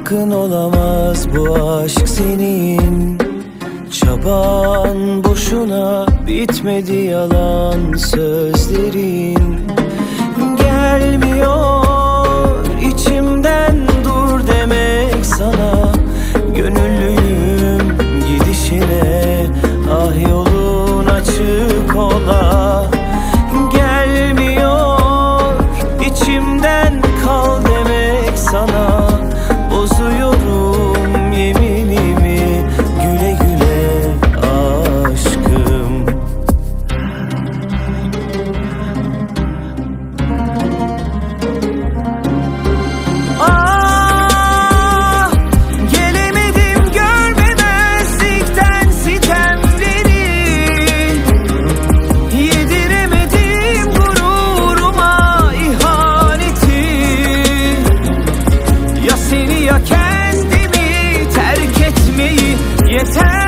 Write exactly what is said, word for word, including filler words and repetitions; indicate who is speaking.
Speaker 1: hakkın olamaz bu aşk senin. Çaban boşuna bitmedi, yalan sözlerin. Gelmiyor içimden dur demek sana. Gönüllüyüm gidişine, ah yolun açık ola. Gelmiyor içimden kal demek sana. Bozuyorum yeminimi, güle güle aşkım. Ah, gelemedim görmemezlikten sitemleri. Yediremedim gururuma ihaneti. Ya seni ya kendimi terk etmeyi yeter.